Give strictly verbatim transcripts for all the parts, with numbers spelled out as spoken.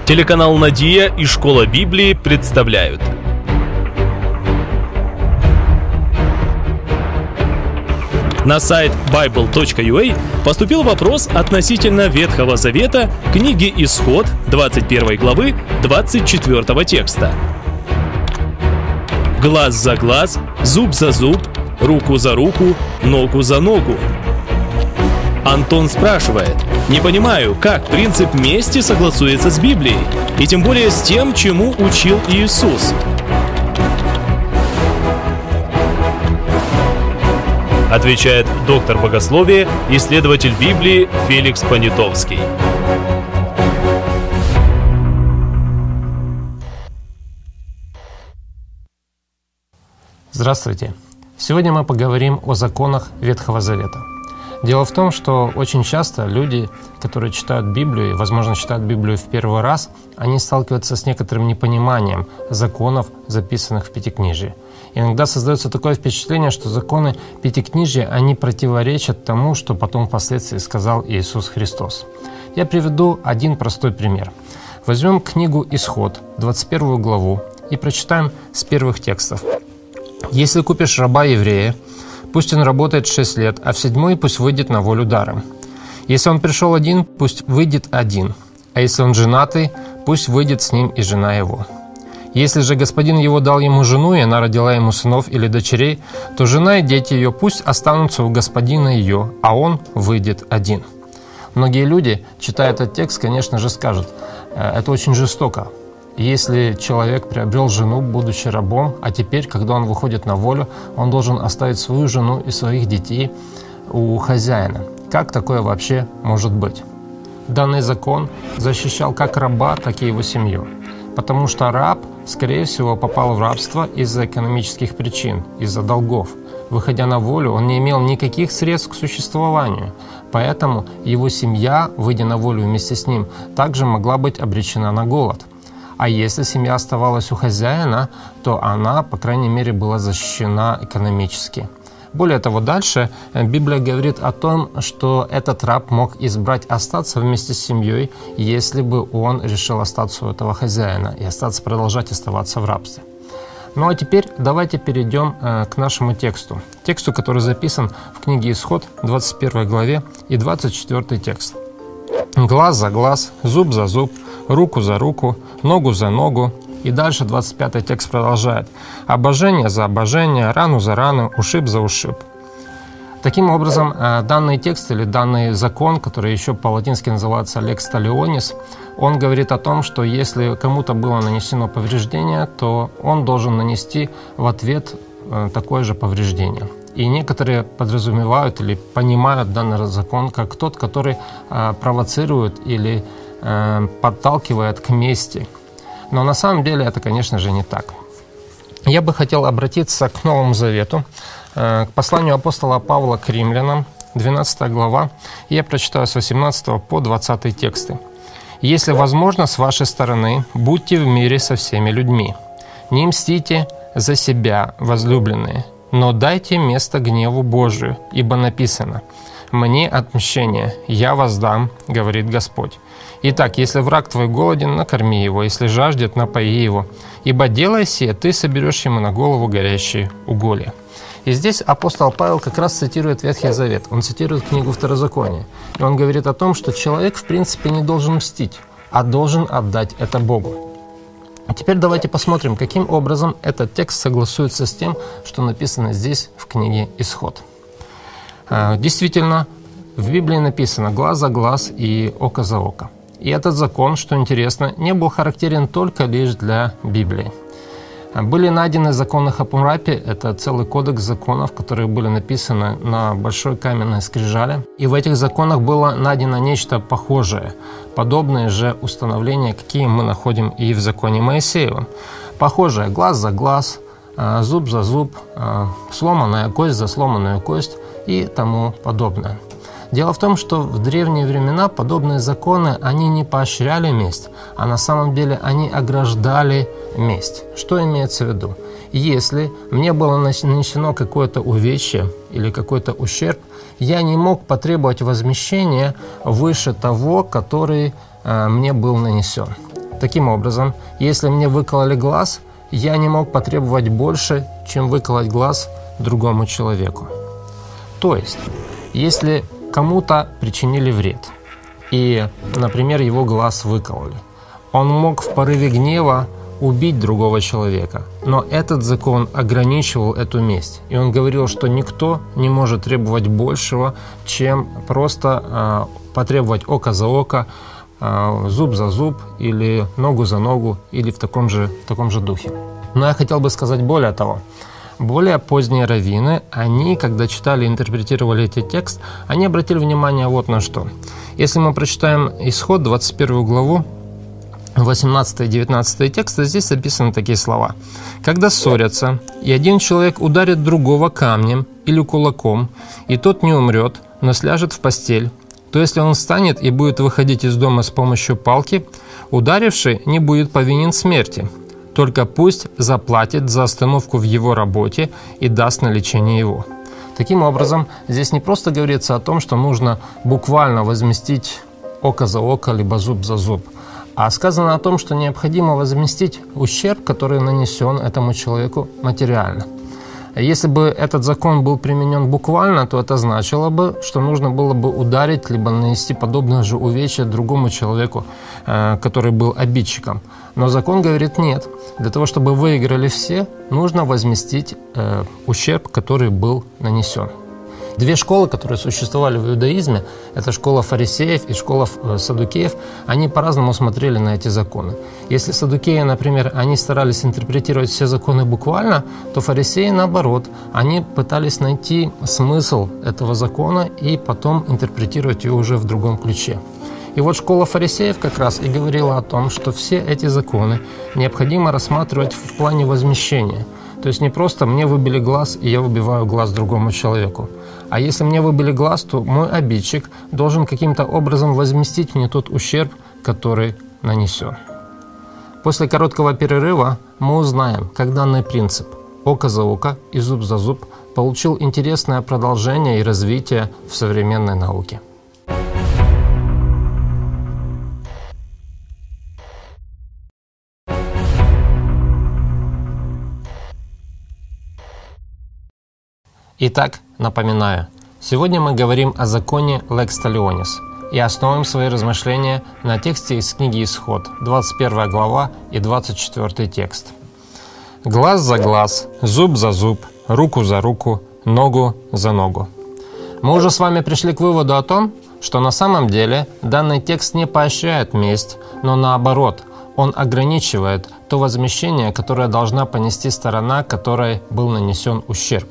Телеканал «Надия» и Школа Библии представляют. На сайт байбл точка ю а поступил вопрос относительно Ветхого Завета, книги «Исход», двадцать первой главы, двадцать четвёртого текста. Глаз за глаз, зуб за зуб, руку за руку, ногу за ногу. Антон спрашивает: не понимаю, как принцип мести согласуется с Библией, и тем более с тем, чему учил Иисус. Отвечает доктор богословия, исследователь Библии Феликс Понятовский. Здравствуйте! Сегодня мы поговорим о законах Ветхого Завета. Дело в том, что очень часто люди, которые читают Библию, и, возможно, читают Библию в первый раз, они сталкиваются с некоторым непониманием законов, записанных в Пятикнижии. Иногда создается такое впечатление, что законы Пятикнижия, они противоречат тому, что потом впоследствии сказал Иисус Христос. Я приведу один простой пример. Возьмем книгу «Исход», двадцать первую главу, и прочитаем с первых текстов. «Если купишь раба еврея, пусть он работает шесть лет, а в седьмой пусть выйдет на волю даром. Если он пришел один, пусть выйдет один, а если он женатый, пусть выйдет с ним и жена его. Если же господин его дал ему жену, и она родила ему сынов или дочерей, то жена и дети ее пусть останутся у господина ее, а он выйдет один». Многие люди, читая этот текст, конечно же, скажут: это очень жестоко. Если человек приобрел жену, будучи рабом, а теперь, когда он выходит на волю, он должен оставить свою жену и своих детей у хозяина. Как такое вообще может быть? Данный закон защищал как раба, так и его семью. Потому что раб, скорее всего, попал в рабство из-за экономических причин, из-за долгов. Выходя на волю, он не имел никаких средств к существованию. Поэтому его семья, выйдя на волю вместе с ним, также могла быть обречена на голод. А если семья оставалась у хозяина, то она, по крайней мере, была защищена экономически. Более того, дальше Библия говорит о том, что этот раб мог избрать остаться вместе с семьей, если бы он решил остаться у этого хозяина и остаться, продолжать оставаться в рабстве. Ну а теперь давайте перейдем к нашему тексту. Тексту, который записан в книге «Исход», двадцать первой главе, и двадцать четвёртый текст. «Глаз за глаз, зуб за зуб, руку за руку, ногу за ногу». И дальше двадцать пятый текст продолжает: «Обожение за обожение, рану за рану, ушиб за ушиб». Таким образом, данный текст или данный закон, который еще по-латински называется «lex talionis», он говорит о том, что если кому-то было нанесено повреждение, то он должен нанести в ответ такое же повреждение. И некоторые подразумевают или понимают данный закон как тот, который провоцирует или подталкивает к мести. Но на самом деле это, конечно же, не так. Я бы хотел обратиться к Новому Завету, к посланию апостола Павла к римлянам, двенадцатая глава, и я прочитаю с восемнадцатого по двадцатый тексты. «Если возможно, с вашей стороны, будьте в мире со всеми людьми. Не мстите за себя, возлюбленные, но дайте место гневу Божию, ибо написано: «Мне отмщение, я воздам, говорит Господь». Итак, если враг твой голоден, накорми его, если жаждет, напои его, ибо делая сие, ты соберешь ему на голову горящие уголья». И здесь апостол Павел как раз цитирует Ветхий Завет, он цитирует книгу Второзакония, и он говорит о том, что человек в принципе не должен мстить, а должен отдать это Богу. А теперь давайте посмотрим, каким образом этот текст согласуется с тем, что написано здесь в книге «Исход». Действительно, в Библии написано «глаз за глаз и око за око». И этот закон, что интересно, не был характерен только лишь для Библии. Были найдены законы Хаммурапи, это целый кодекс законов, которые были написаны на большой каменной скрижали. И в этих законах было найдено нечто похожее, подобные же установления, какие мы находим и в законе Моисеевом. Похожее: глаз за глаз, зуб за зуб, сломанная кость за сломанную кость и тому подобное. Дело в том, что в древние времена подобные законы, они не поощряли месть, а на самом деле они ограждали месть. Что имеется в виду? Если мне было нанесено какое-то увечье или какой-то ущерб, я не мог потребовать возмещения выше того, который э, мне был нанесен. Таким образом, если мне выкололи глаз, я не мог потребовать больше, чем выколоть глаз другому человеку. То есть, если кому-то причинили вред, и, например, его глаз выкололи, он мог в порыве гнева убить другого человека. Но этот закон ограничивал эту месть. И он говорил, что никто не может требовать большего, чем просто э, потребовать око за око, э, зуб за зуб, или ногу за ногу, или в таком же, в таком же духе. Но я хотел бы сказать более того. Более поздние раввины, они, когда читали и интерпретировали этот текст, они обратили внимание вот на что. Если мы прочитаем Исход, двадцать первую главу, восемнадцатый и девятнадцатый тексты, здесь записаны такие слова. «Когда ссорятся, и один человек ударит другого камнем или кулаком, и тот не умрет, но сляжет в постель, то если он встанет и будет выходить из дома с помощью палки, ударивший не будет повинен смерти, только пусть заплатит за остановку в его работе и даст на лечение его». Таким образом, здесь не просто говорится о том, что нужно буквально возместить око за око, либо зуб за зуб, а сказано о том, что необходимо возместить ущерб, который нанесен этому человеку материально. Если бы этот закон был применен буквально, то это значило бы, что нужно было бы ударить, либо нанести подобное же увечье другому человеку, который был обидчиком. Но закон говорит нет. Для того, чтобы выиграли все, нужно возместить э, ущерб, который был нанесен. Две школы, которые существовали в иудаизме, это школа фарисеев и школа саддукеев, они по-разному смотрели на эти законы. Если саддукеи, например, они старались интерпретировать все законы буквально, то фарисеи, наоборот, они пытались найти смысл этого закона и потом интерпретировать его уже в другом ключе. И вот школа фарисеев как раз и говорила о том, что все эти законы необходимо рассматривать в плане возмещения. То есть не просто мне выбили глаз, и я выбиваю глаз другому человеку. А если мне выбили глаз, то мой обидчик должен каким-то образом возместить мне тот ущерб, который нанесен. После короткого перерыва мы узнаем, как данный принцип «око за око» и «зуб за зуб» получил интересное продолжение и развитие в современной науке. Итак, напоминаю, сегодня мы говорим о законе Lex Talionis и основываем свои размышления на тексте из книги Исход, двадцать первая глава и двадцать четвёртый текст. «Глаз за глаз, зуб за зуб, руку за руку, ногу за ногу». Мы уже с вами пришли к выводу о том, что на самом деле данный текст не поощряет месть, но наоборот, он ограничивает то возмещение, которое должна понести сторона, которой был нанесен ущерб.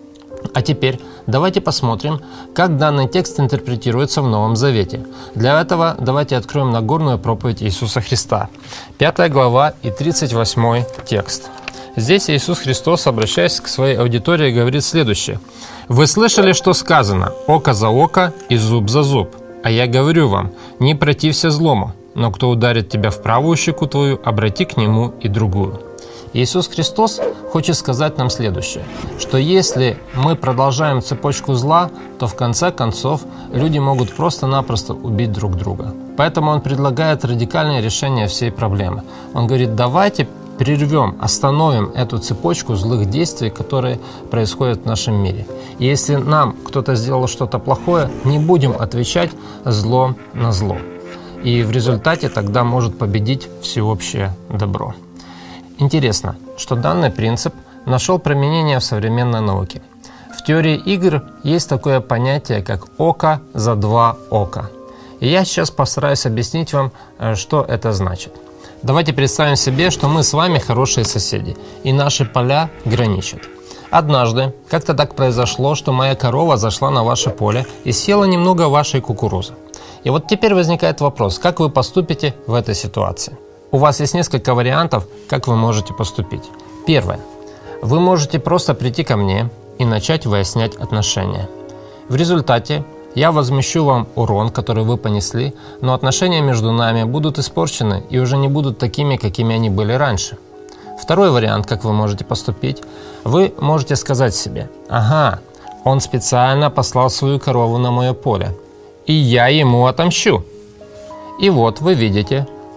А теперь давайте посмотрим, как данный текст интерпретируется в Новом Завете. Для этого давайте откроем Нагорную проповедь Иисуса Христа, пятая глава и тридцать восьмой текст. Здесь Иисус Христос, обращаясь к своей аудитории, говорит следующее. «Вы слышали, что сказано: око за око и зуб за зуб? А я говорю вам, не протився злому, но кто ударит тебя в правую щеку твою, обрати к нему и другую». Иисус Христос хочет сказать нам следующее, что если мы продолжаем цепочку зла, то в конце концов люди могут просто-напросто убить друг друга. Поэтому Он предлагает радикальное решение всей проблемы. Он говорит, давайте прервем, остановим эту цепочку злых действий, которые происходят в нашем мире. И если нам кто-то сделал что-то плохое, не будем отвечать зло на зло. И в результате тогда может победить всеобщее добро. Интересно, что данный принцип нашел применение в современной науке. В теории игр есть такое понятие, как «око за два ока». И я сейчас постараюсь объяснить вам, что это значит. Давайте представим себе, что мы с вами хорошие соседи, и наши поля граничат. Однажды как-то так произошло, что моя корова зашла на ваше поле и съела немного вашей кукурузы. И вот теперь возникает вопрос, как вы поступите в этой ситуации? У вас есть несколько вариантов, как вы можете поступить. Первое. Вы можете просто прийти ко мне и начать выяснять отношения. В результате я возмещу вам урон, который вы понесли, но отношения между нами будут испорчены и уже не будут такими, какими они были раньше. Второй вариант, как вы можете поступить. Вы можете сказать себе, ага, он специально послал свою корову на мое поле, и я ему отомщу. И вот вы видите,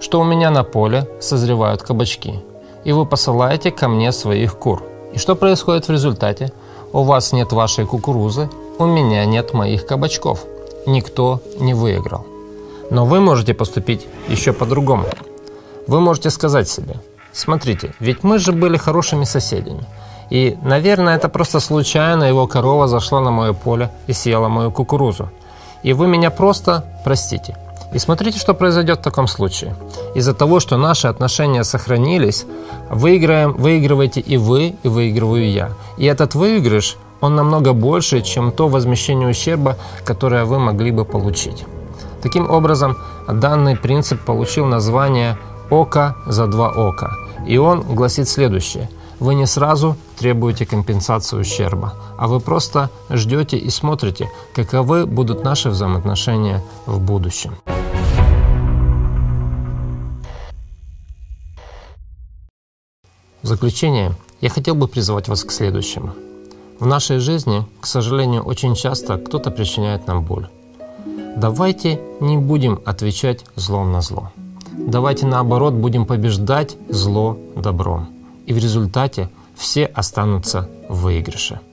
что у меня на поле созревают кабачки, и вы посылаете ко мне своих кур. И что происходит в результате? У вас нет вашей кукурузы, у меня нет моих кабачков. Никто не выиграл. Но вы можете поступить еще по-другому. Вы можете сказать себе: смотрите, ведь мы же были хорошими соседями. И, наверное, это просто случайно его корова зашла на мое поле и съела мою кукурузу. И вы меня просто простите. И смотрите, что произойдет в таком случае. Из-за того, что наши отношения сохранились, выиграем, выигрываете и вы, и выигрываю я. И этот выигрыш, он намного больше, чем то возмещение ущерба, которое вы могли бы получить. Таким образом, данный принцип получил название «око за два ока». И он гласит следующее. Вы не сразу требуете компенсации ущерба, а вы просто ждете и смотрите, каковы будут наши взаимоотношения в будущем. В заключение я хотел бы призвать вас к следующему. В нашей жизни, к сожалению, очень часто кто-то причиняет нам боль. Давайте не будем отвечать злом на зло. Давайте наоборот будем побеждать зло добром. И в результате все останутся в выигрыше.